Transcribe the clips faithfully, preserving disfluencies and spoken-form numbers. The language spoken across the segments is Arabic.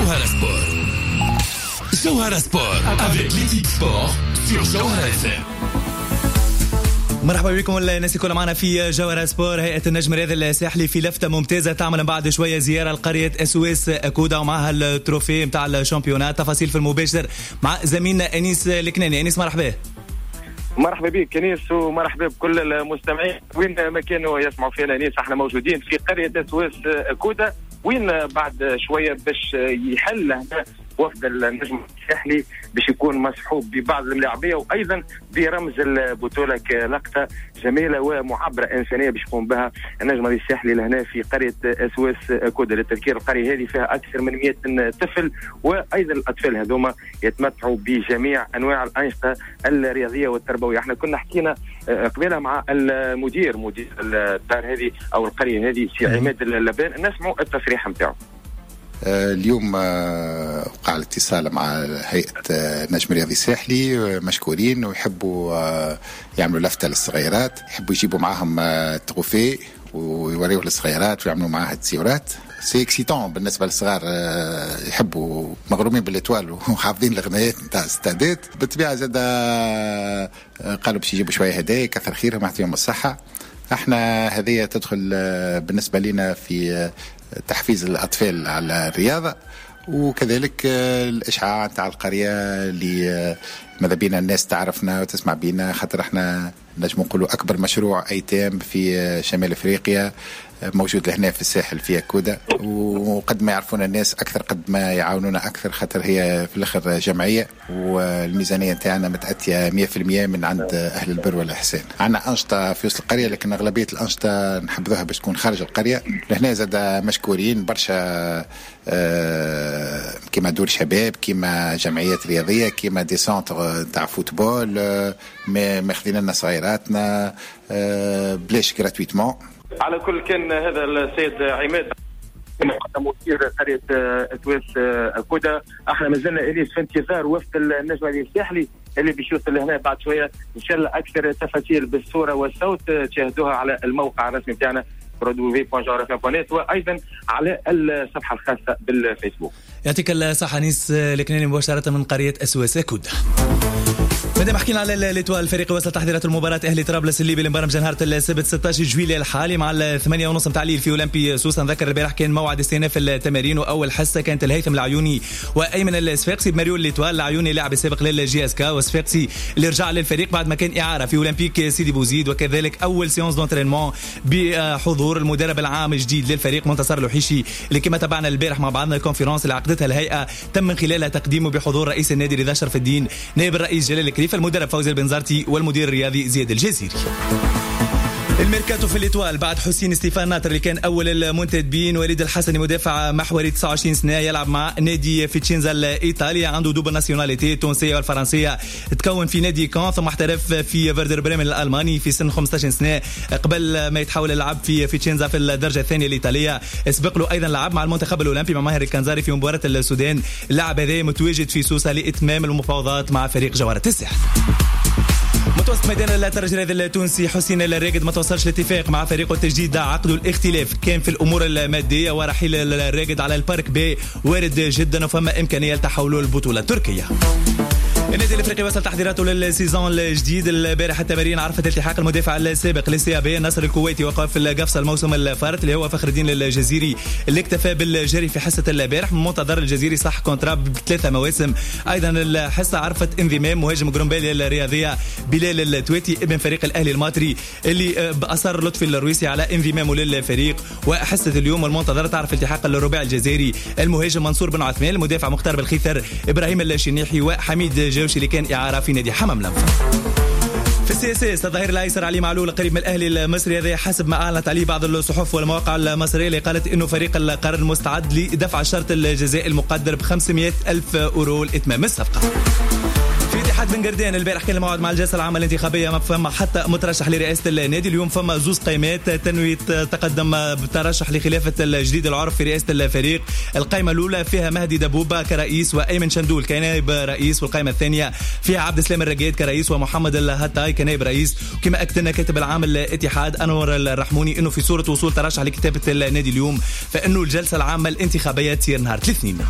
جوهرة سبور. جوهرة سبور avec l'équipe sport sur جوهرة اف ام. مرحبا بكم الناس كل معنا في جوهرة سبور. هيئة النجم الرياضي الساحلي في لفتة ممتازة تعمل بعد شوية زيارة لقرية اسويس كودا ومعها التروفي متاع الشامبيونات. تفاصيل في المباشر مع زميلنا انيس الكناني. انيس مرحبا. مرحبا بك كنيس ومرحبا بكل المستمعين وين ما كانوا يسمعوا فينا. انيس احنا موجودين في قرية اسويس كودا وين بعد شوية باش يحل هنا وفد النجم الساحلي باش يكون مصحوب ببعض اللاعبيه وايضا برمز البطوله كلقطه جميله ومعبره انسانيه باش يقوم بها النجم الساحلي لهنا في قريه اسويس كودا. للتذكير القريه هذه فيها اكثر من مئة طفل وايضا الاطفال هذوما يتمتعوا بجميع انواع الانشطه الرياضيه والتربويه. احنا كنا حكينا قبيله مع المدير مدير الدار هذه او القريه هذه سي عماد اللبان، نسمعوا التصريح نتاعو. اليوم وقع الاتصال مع هيئة النجم الرياضي الساحلي مشكورين ويحبوا يعملوا لفتة للصغيرات، يحبوا يجيبوا معهم تروفي ويوريوه للصغيرات ويعملوا معها تسيورات. سي اكسيتون بالنسبه للصغار، يحبوا مغرومين بالاتوال وحافظين الغنايات نتاع الستادات. بالطبيعه زاد قالوا باش يجيبوا شويه هدايا كثر خيرهم يعطيهم الصحه. احنا هذه تدخل بالنسبه لنا في تحفيز الأطفال على الرياضة وكذلك الإشعاع تاع القرية اللي ماذا بينا الناس تعرفنا وتسمع بينا، خاطر احنا نجم نقولوا أكبر مشروع أيتام في شمال أفريقيا موجود لهنا في الساحل في كودا. وقد ما يعرفونا الناس أكثر قد ما يعاونونا أكثر، خاطر هي في الآخر جمعية والميزانية تاعنا متأتية مية في المية من عند أهل البر والإحسان. عنا أنشطة في وسط القرية لكن أغلبية الأنشطة نحبذوها باش تكون خارج القرية. لهنا زاد مشكورين برشا أه كما دور شباب كما جمعيات رياضية كما دي سنتر تاع فوتبول أه ماخذين لنا صغيراتنا أه بلاش غراتويتمون. على كل كان هذا السيد عماد مدير قرية اسويس كودا. احنا مازلنا اليس في انتظار وفد النجم الساحلي اللي باش يوصل لهنا بعد شويه ان شاء الله. اكثر تفاصيل بالصوره والصوت تشاهدوها على الموقع الرسمي بتاعنا دبليو دبليو دبليو دوت جوهرة دوت نت وايضا على الصفحه الخاصه بالفيسبوك. يعطيك الصحه انيس الكناني مباشره من قريه اسويس كودا. مادام حكينا على الاتوال الفريق وصل تحضيرات المباراة أهلي طرابلس الليبي اللي مبرمجة نهار السبت ستة عشر جويلية الحالي مع الثمانية ونص متاع الليل في أولمبي سوسة. نذكر البارح كان موعد استئناف التمارين وأول حصة كانت الهيثم العيوني وأيمن الصفاقسي بمريول الاتوال. العيوني لاعب السابق للجي اس كا والصفاقسي اللي رجع للفريق بعد ما كان إعارة في أولمبيك سيدي بوزيد. وكذلك أول سيونس دونترينمون بحضور المدرب العام الجديد للفريق منتصر لوحيشي اللي كما تابعنا البارح مع بعضنا الكونفرنس اللي عقدتها الهيئة تم من خلالها تقديمه بحضور رئيس النادي رضا شرف الدين نائب الرئيس جلال الكريف المدرب فوزي البنزرتي والمدير الرياضي زياد الجزيري. الميركاتو في الاتوال بعد حسين ستيفان ناطر اللي كان اول المنتدبين. وليد الحسني مدافع محوري تسعة وعشرين سنه يلعب مع نادي فيتشينزا الايطالي، عنده دوبل ناسيوناليتي التونسيه والفرنسيه. تكون في نادي كان ثم احترف في فيردر بريمن الالماني في سن خمسة عشر سنه قبل ما يتحول يلعب في فيتشينزا في الدرجه الثانيه الايطاليه. سبق له ايضا لعب مع المنتخب الاولمبي مع ماهر الكنزاري في مباراه السودان. اللاعب هذا متواجد في سوسه لاتمام المفاوضات مع فريق جوهرة الساحل. متوسط ميدان الترجي الرياضي التونسي حسين الراقد ما توصلش لاتفاق مع فريقه التجديد. عقدوا الاختلاف كان في الامور الماديه ورحيل الراقد على البارك بي وارد جدا وفما امكانيه لتحوله للبطوله التركيه. النادي الافريقي وصل تحضيراته للسيزون الجديد. البارح التمارين عرفت التحاق المدافع السابق للسي بي نصر الكويتي وقف القفصه الموسم الفارط اللي هو فخر الدين الجزيري اللي اكتفى بالجري في حصه البارح. من منتظر الجزيري صح كونترا بثلاثه مواسم. ايضا الحصه عرفت انضمام مهاجم جرومبالي الرياضيه بلال التويتي ابن فريق الاهلي الماطري اللي باصر لطفي الرويسي على انضمامه للفريق. وحصه اليوم المنتظره تعرف التحاق الرباعي الجزائري المهاجم منصور بن عثمان المدافع مختار بالخيثر ابراهيم الشنيحي وحميد جوشي اللي كان إعارة في نادي حمام لنفا. في السي اس اس الظهير الايسر علي معلول قريب من الاهلي المصري. هذا حسب ما اعلنت عليه بعض الصحف والمواقع المصريه اللي قالت انه فريق القرن مستعد لدفع الشرط الجزائي المقدر ب خمسمئة ألف اورو لاتمام الصفقه. في اتحاد بن قردين البارح كان الموعد مع الجلسه العامه الانتخابيه، ما فما حتى مترشح لرئاسه النادي. اليوم فما زوز قائمات تنوي تقدم بترشح لخلافه الجديد العرف في رئاسه الفريق. القائمه الاولى فيها مهدي دبوبه كرئيس وايمن شندول كنائب رئيس، والقائمه الثانيه فيها عبد السلام الرقيد كرئيس ومحمد الهتاي كنائب رئيس. وكما اكدنا كاتب العام الاتحاد انور الرحموني انه في صوره وصول ترشح لكتابه النادي اليوم فانه الجلسه العامه الانتخابيه تصير نهار الاثنين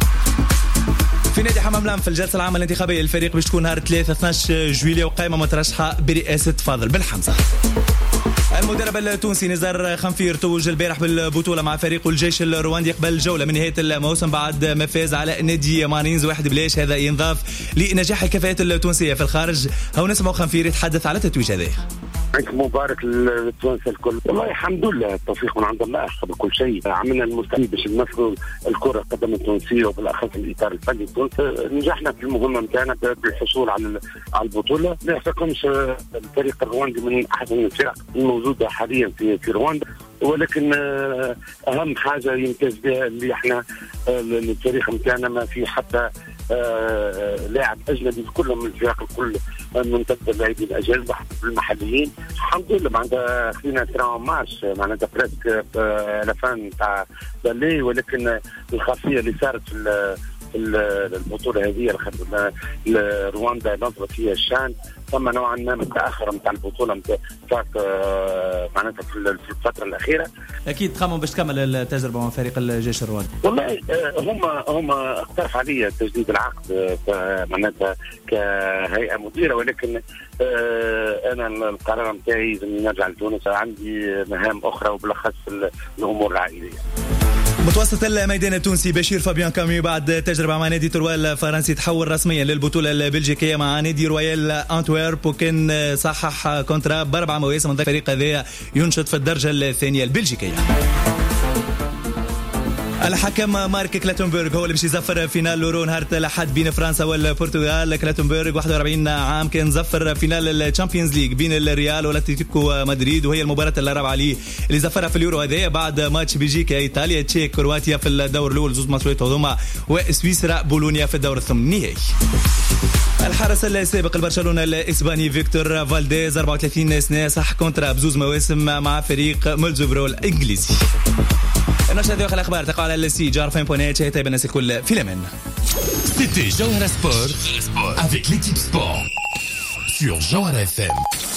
في نادي حمام لام. في الجلسه العامه الانتخابيه الفريق باش تكون نهار ثلاثة اثناش جويلية وقائمه مترشحه برئاسه فاضل بن حمزه. المدرب التونسي نزار خنفير توج البارح بالبطوله مع فريقه الجيش الرواندي قبل جوله من نهايه الموسم بعد ما فاز على نادي مارينز واحد بلاش. هذا ينضاف لنجاح الكفاءات التونسيه في الخارج. هو نسمع خنفير يتحدث على التتويج هذا. عيد مبارك للتوانسه الكل. والله الحمد لله التوفيق من عند الله قبل كل شيء. عملنا المستحيل باش نمثلوا الكره القدم التونسيه وبالاخص الاطار الفني التونسي. نجحنا في المهمه نتاعنا بالحصول على على البطوله. لا يحتكمش الفريق الرواندي من احسن الفرق الموجوده حاليا في في رواندا، ولكن اهم حاجه يمتاز بها اللي احنا الفريق نتاعنا ما في حتى لاعب اجنبي في كل من الفرق الكل منتخب اللاعبين الاجانب المحليين. الحمد لله معناتها خلينا تراهم مارش معناتها بريسك لفان تاع بالي، ولكن الخاصيه اللي صارت في البطوله هذه رواندا نظرت فيها الشان ثم نوعا ما متاخر نتاع البطوله نتاع معناتها في الفتره الاخيره. اكيد تخمموا باش تكمل التجربه مع فريق الجيش الرواندي. والله هم هم اقترح علي تجديد العقد معناتها كهيئه مديره، ولكن انا القرار نتاعي لازمني نرجع لتونس، عندي مهام اخرى وبالاخص الامور العائليه. متوسط الميدان التونسي بشير فابيان كامي بعد تجربة مع نادي تروال الفرنسي تحول رسميا للبطولة البلجيكية مع نادي رويال أنتويرب، وكان صحح كونترا بأربع مواسم من الفريق هذا ينشط في الدرجة الثانية البلجيكية. الحكم مارك كلاتنبرغ هو اللي باش يزفر فينال لورو نهار الأحد بين فرنسا والبرتغال. كلاتنبرغ واحد وأربعين عام كان زفر فينال الشامبيونز ليج بين الريال والاتلتيكو مدريد، وهي المباراة الرابعة ليه اللي زفرها في اليورو هذايا بعد ماتش بلجيكا ايطاليا، تشيك كرواتيا في الدور الاول زوج ماتشات هذوما، وسويسرا بولونيا في الدور الثمن النهائي. الحارس السابق البرشلونة الإسباني فيكتور فالديز أربعة وثلاثين سنة صح كونترا بزوز مواسم مع فريق مولزوبرو الإنجليزي. النشرة هذه آخر الأخبار تقع على السي جار فين بونيت. شاهد الناس الكل في الأمان. C'était Jawhara Sport avec l'équipe sport sur Jawhara F M.